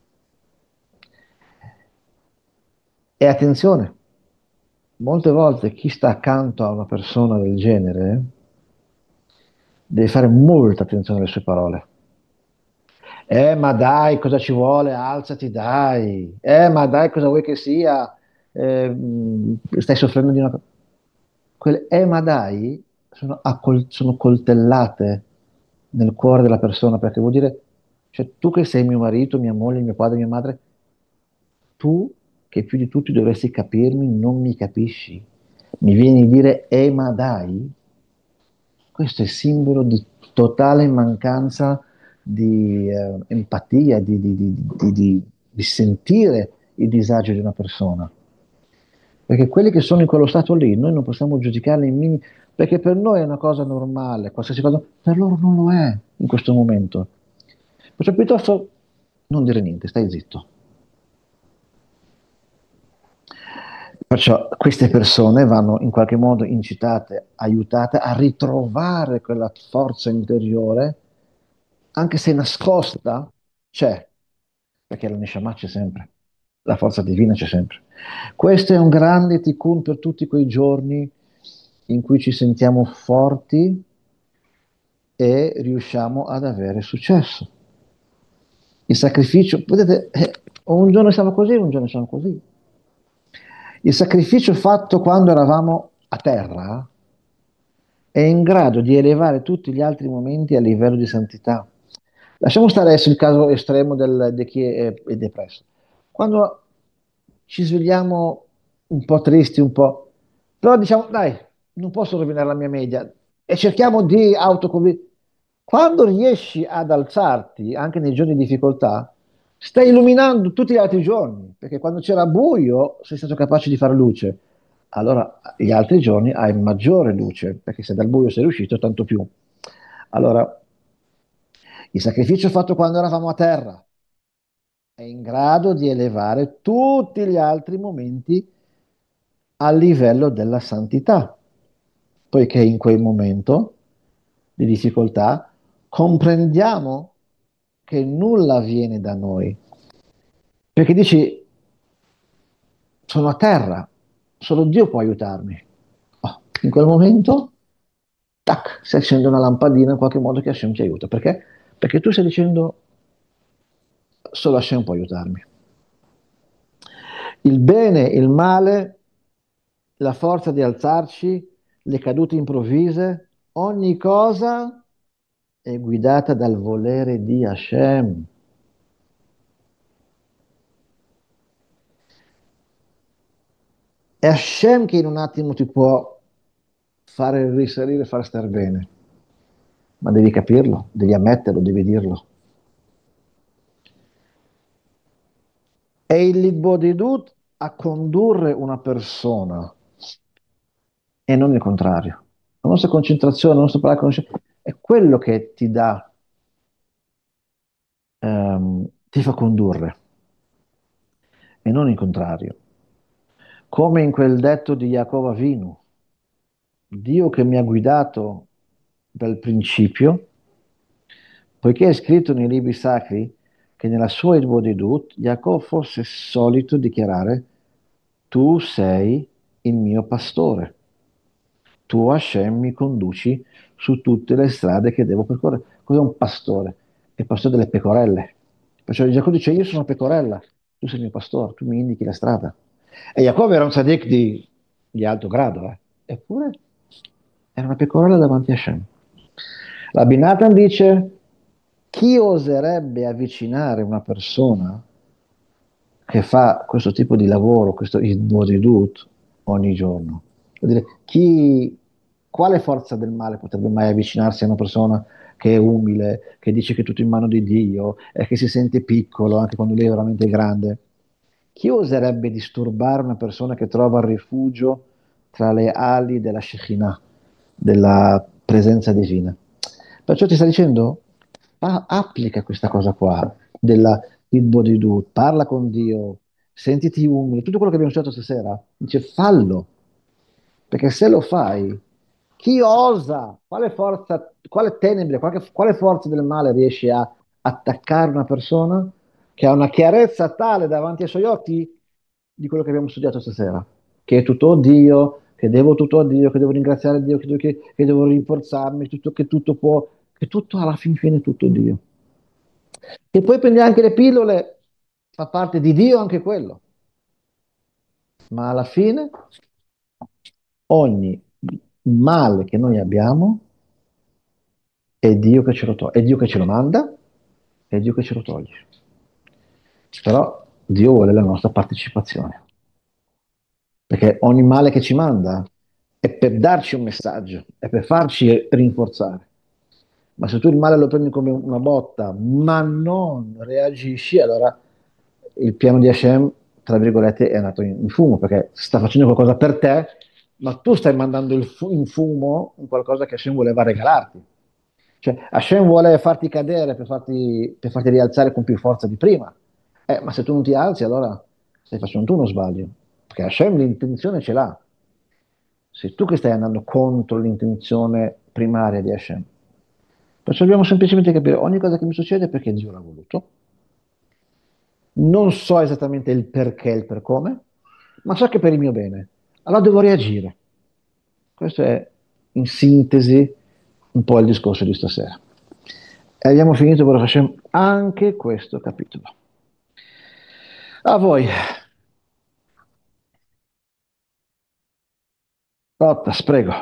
E attenzione, molte volte chi sta accanto a una persona del genere deve fare molta attenzione alle sue parole. Ma dai, cosa ci vuole? Alzati, dai. Ma dai, cosa vuoi che sia? Stai soffrendo di una cosa. Quelle ma dai sono coltellate nel cuore della persona perché vuol dire, cioè tu che sei mio marito, mia moglie, mio padre, mia madre, tu che più di tutti dovresti capirmi, non mi capisci. Mi vieni a dire, ma dai? Questo è simbolo di totale mancanza di empatia, di sentire il disagio di una persona. Perché quelli che sono in quello stato lì, noi non possiamo giudicarli in minimi, perché per noi è una cosa normale, qualsiasi cosa, per loro non lo è in questo momento. Perciò piuttosto non dire niente, stai zitto. Perciò queste persone vanno in qualche modo incitate, aiutate a ritrovare quella forza interiore, anche se nascosta, c'è, perché la Neshama c'è sempre, la forza divina c'è sempre. Questo è un grande tikkun per tutti quei giorni in cui ci sentiamo forti e riusciamo ad avere successo. Il sacrificio, vedete, un giorno siamo così, un giorno siamo così. Il sacrificio fatto quando eravamo a terra è in grado di elevare tutti gli altri momenti a livello di santità. Lasciamo stare adesso il caso estremo di chi è depresso. Quando ci svegliamo un po' tristi, un po', però diciamo, dai, non posso rovinare la mia media e cerchiamo di autoconvincere. Quando riesci ad alzarti, anche nei giorni di difficoltà, stai illuminando tutti gli altri giorni, perché quando c'era buio sei stato capace di fare luce. Allora, gli altri giorni hai maggiore luce, perché se dal buio sei uscito, tanto più. Allora, il sacrificio fatto quando eravamo a terra è in grado di elevare tutti gli altri momenti a livello della santità, poiché in quel momento di difficoltà comprendiamo che nulla viene da noi, perché dici, sono a terra, solo Dio può aiutarmi. Oh, in quel momento, tac, si accende una lampadina in qualche modo che Hashem ti aiuta. Perché? Perché tu stai dicendo, solo Hashem può aiutarmi. Il bene, il male, la forza di alzarci, le cadute improvvise, ogni cosa è guidata dal volere di Hashem. È Hashem che in un attimo ti può fare risalire, far star bene, ma devi capirlo, devi ammetterlo, devi dirlo. È il Libodidut a condurre una persona e non il contrario. La nostra concentrazione, la nostra parola è quello che ti dà, ti fa condurre e non il contrario. Come in quel detto di Yaakov Avinu, Dio che mi ha guidato dal principio, poiché è scritto nei libri sacri che nella sua Idbodidut Yaakov fosse solito dichiarare: Tu sei il mio pastore, tu Hashem mi conduci su tutte le strade che devo percorrere. Cos'è un pastore? È il pastore delle pecorelle. Perciò Giacobbe dice: Io sono pecorella, tu sei il mio pastore, tu mi indichi la strada. E Giacobbe era un tzaddik di alto grado, eppure era una pecorella davanti a Hashem. La Binatan dice: chi oserebbe avvicinare una persona che fa questo tipo di lavoro, questo Idbodidut, ogni giorno? Vuol dire, quale forza del male potrebbe mai avvicinarsi a una persona che è umile, che dice che è tutto in mano di Dio e che si sente piccolo anche quando lui è veramente grande? Chi oserebbe disturbare una persona che trova il rifugio tra le ali della Shekinah, della presenza divina? Perciò ti sta dicendo, applica questa cosa qua, della Idbodidut, parla con Dio, sentiti umile, tutto quello che abbiamo studiato stasera, dice fallo, perché se lo fai, chi osa, quale forza, quale tenebre, quale forza del male riesce a attaccare una persona che ha una chiarezza tale davanti ai suoi occhi di quello che abbiamo studiato stasera, che è tutto Dio, che devo tutto a Dio, che devo ringraziare Dio, che devo rinforzarmi, che tutto può, che tutto alla fin fine è tutto Dio. E poi prendi anche le pillole, fa parte di Dio anche quello, ma alla fine ogni male che noi abbiamo è Dio che ce lo toglie, è Dio che ce lo manda, è Dio che ce lo toglie. Però Dio vuole la nostra partecipazione, perché ogni male che ci manda è per darci un messaggio, è per farci rinforzare. Ma se tu il male lo prendi come una botta, ma non reagisci, allora il piano di Hashem, tra virgolette, è andato in fumo, perché sta facendo qualcosa per te, ma tu stai mandando in fumo un qualcosa che Hashem voleva regalarti. Cioè, Hashem vuole farti cadere per farti rialzare con più forza di prima. Ma se tu non ti alzi, allora stai facendo tu uno sbaglio. Perché Hashem l'intenzione ce l'ha. Sei tu che stai andando contro l'intenzione primaria di Hashem. Perciò dobbiamo semplicemente capire ogni cosa che mi succede è perché Dio l'ha voluto. Non so esattamente il perché e il per come, ma so che è per il mio bene. Allora devo reagire. Questo è in sintesi un po' il discorso di stasera. E abbiamo finito per Hashem anche questo capitolo. A voi. Rottas, prego.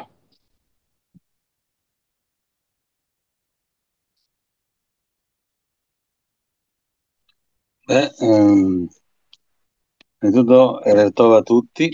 Beh, innanzitutto tova a tutti.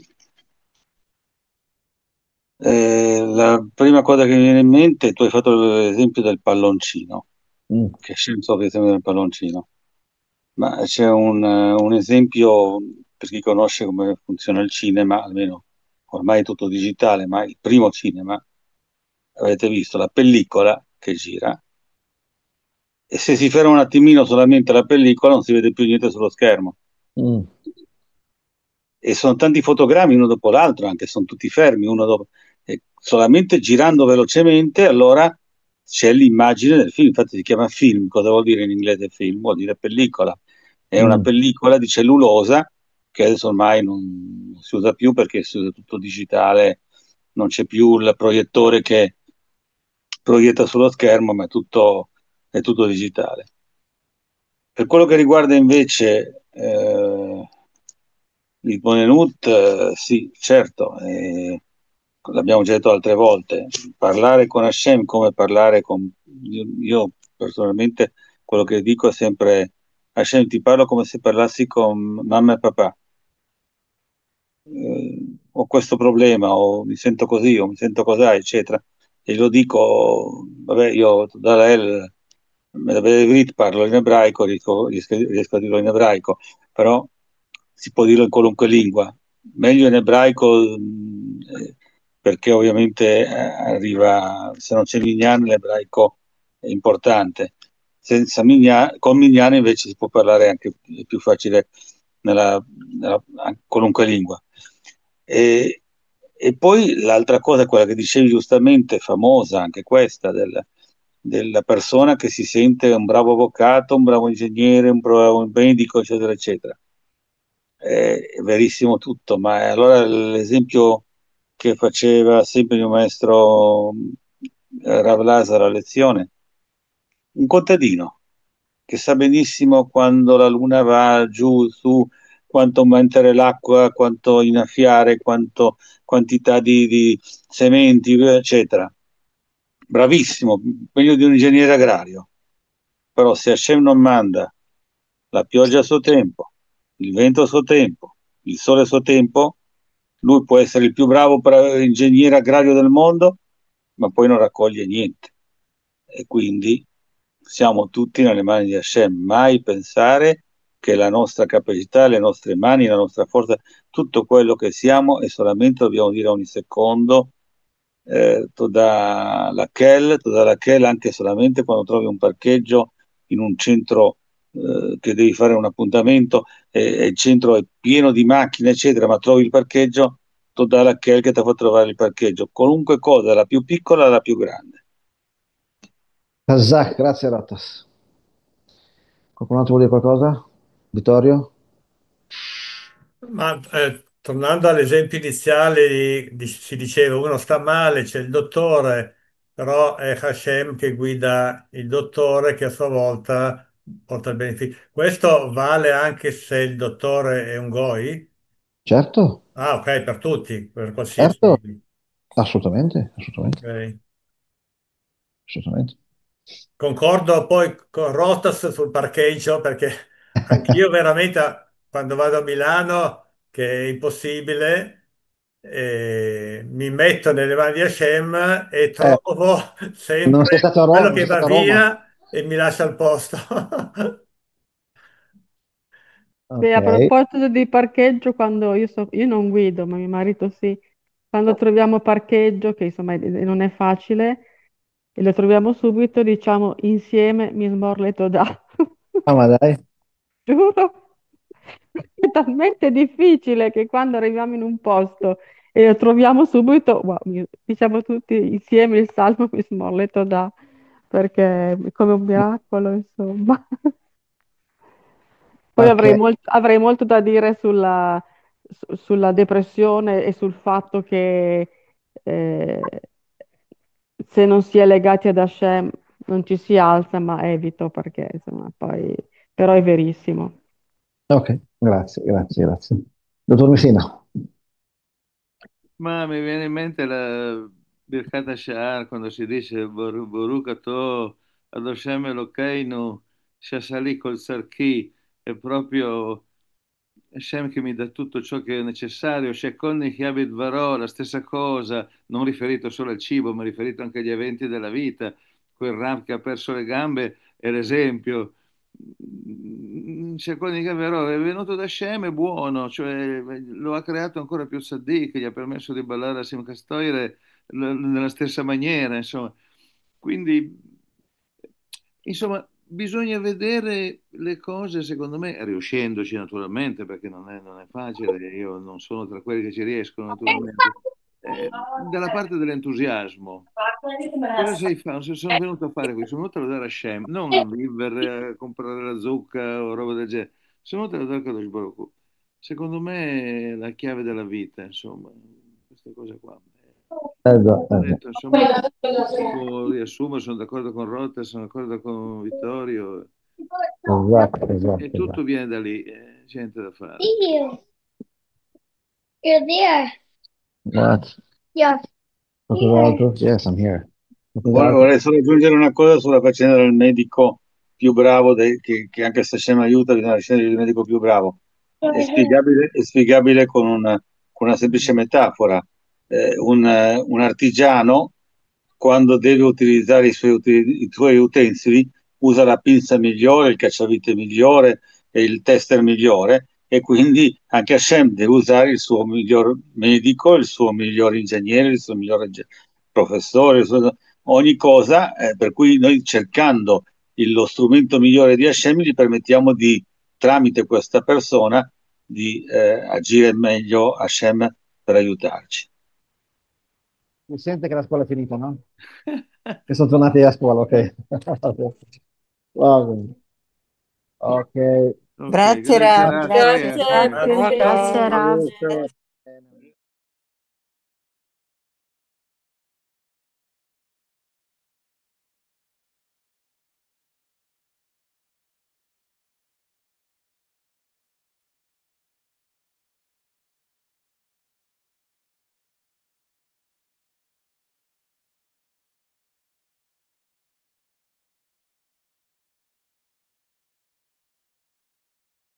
La prima cosa che mi viene in mente, tu hai fatto l'esempio del palloncino, Mm, che c'è so l'esempio del palloncino, ma c'è un esempio per chi conosce come funziona il cinema, almeno ormai è tutto digitale, ma il primo cinema, avete visto la pellicola che gira, e se si ferma un attimino solamente la pellicola non si vede più niente sullo schermo. mm, E sono tanti fotogrammi uno dopo l'altro, anche sono tutti fermi, uno dopo, e solamente girando velocemente, allora c'è l'immagine del film, infatti si chiama film, cosa vuol dire in inglese film? Vuol dire pellicola, è una mm, pellicola di cellulosa che adesso ormai non si usa più perché si usa tutto digitale, non c'è più il proiettore che proietta sullo schermo, ma è tutto digitale. Per quello che riguarda invece il Bonenut, sì, certo, l'abbiamo già detto altre volte, parlare con Hashem come parlare con... io personalmente quello che dico è sempre, Hashem ti parlo come se parlassi con mamma e papà. Ho questo problema, o mi sento così, o mi sento così, eccetera. E lo dico, vabbè, io da lei, me la Vrit parlo in ebraico, riesco a dirlo in ebraico, però si può dirlo in qualunque lingua. Meglio in ebraico, perché ovviamente arriva, se non c'è Minyan, l'ebraico è importante. Senza Minyan, con Minyan invece si può parlare anche, è più facile qualunque lingua. E, e poi l'altra cosa, quella che dicevi giustamente, famosa anche questa, della persona che si sente un bravo avvocato, un bravo ingegnere, un bravo medico, eccetera, eccetera. È verissimo tutto, ma allora l'esempio che faceva sempre il mio maestro Rav Lazar a lezione, un contadino che sa benissimo quando la luna va giù, su, quanto aumentare l'acqua, quanto innaffiare, quanto quantità di sementi, eccetera. Bravissimo, meglio di un ingegnere agrario. Però se Hashem non manda la pioggia a suo tempo, il vento a suo tempo, il sole a suo tempo, lui può essere il più bravo ingegnere agrario del mondo, ma poi non raccoglie niente. E quindi siamo tutti nelle mani di Hashem. Mai pensare che la nostra capacità, le nostre mani, la nostra forza, tutto quello che siamo è solamente, dobbiamo dire ogni secondo, toda la Kel, anche solamente quando trovi un parcheggio in un centro che devi fare un appuntamento e il centro è pieno di macchine, eccetera, ma trovi il parcheggio, toda la Kel che ti fa trovare il parcheggio, qualunque cosa, la più piccola alla più grande. Kazakh, grazie Rottas. Qualcun altro vuole dire qualcosa? Vittorio? Ma tornando all'esempio iniziale, si diceva uno sta male, c'è il dottore, però è Hashem che guida il dottore che a sua volta porta il beneficio. Questo vale anche se il dottore è un goi? Certo, Ah, ok, per tutti, per certo, qualsiasi. assolutamente, assolutamente, Ok. assolutamente. Concordo poi con Rotas sul parcheggio perché anch'io veramente quando vado a Milano, che è impossibile, mi metto nelle mani di Hashem e Eh, trovo non sei sempre stato a Roma, quello non sei che va stato a Roma. via e mi lascia il posto. Beh, Ok, a proposito di parcheggio, quando io non guido, ma mio marito sì, quando troviamo parcheggio, che insomma non è facile, e lo troviamo subito, diciamo insieme mi smorleto da. ah, ma dai, Giuro, è talmente difficile che quando arriviamo in un posto e lo troviamo subito, wow, diciamo tutti insieme il salmo mi smorleto da, perché è come un miracolo, insomma. Poi ok, avrei molto da dire sulla depressione e sul fatto che eh, se non si è legati ad Hashem non ci si alza, ma evito perché insomma poi, però è verissimo. Ok, grazie, grazie, grazie. Dottor Messina. Ma mi viene in mente la Birkat Shahar quando si dice Baruch Ato Adoshem Elokeinu Shasali Kol Sarki, è proprio Hashem che mi dà tutto ciò che è necessario, Shekonni Chiabit Varò, la stessa cosa, non riferito solo al cibo, ma riferito anche agli eventi della vita. Quel Rav che ha perso le gambe è l'esempio. Shekonni Chiabit Varò è venuto da Hashem, è buono, cioè lo ha creato ancora più Sadiq, gli ha permesso di ballare a Simchat Torah nella stessa maniera, insomma. Quindi, insomma, bisogna vedere le cose, secondo me, riuscendoci naturalmente, perché non è facile, io non sono tra quelli che ci riescono naturalmente, dalla parte dell'entusiasmo. Cosa sei fa? Sono venuto a fare questo, sono venuto a lodare Hashem, non a vivere, a comprare la zucca o roba del genere, sono venuto a lodare Kadosh Baruch Hu. Secondo me è la chiave della vita, insomma, questa cosa qua. Già, Ho già. detto, insomma, si può riassumere, sono d'accordo con Rotta, sono d'accordo con Vittorio, Esatto, e esatto, tutto esatto. viene da lì, c'è niente da fare. You. You're there. What? Yeah. Qualcos'altro? Yes, I'm here. Qualcos'altro? Vorrei solo aggiungere una cosa sulla faccenda del medico più bravo, che anche se Hashem aiuta, bisogna scegliere il medico più bravo. È spiegabile con una semplice metafora. Un artigiano, quando deve utilizzare i suoi utensili, usa la pinza migliore, il cacciavite migliore e il tester migliore, e quindi anche Hashem deve usare il suo miglior medico, il suo miglior ingegnere, il suo miglior professore, ogni cosa, per cui noi cercando lo strumento migliore di Hashem gli permettiamo di, tramite questa persona, di agire meglio Hashem per aiutarci. Mi sente che la scuola è finita, no? Che sono tornati a scuola, ok. Va bene. Ok. Ok, Grazie grazie Rav, Raf, grazie. Freya, Grazie, Freya. grazie. Grazie, Ciao. Rav. Ciao.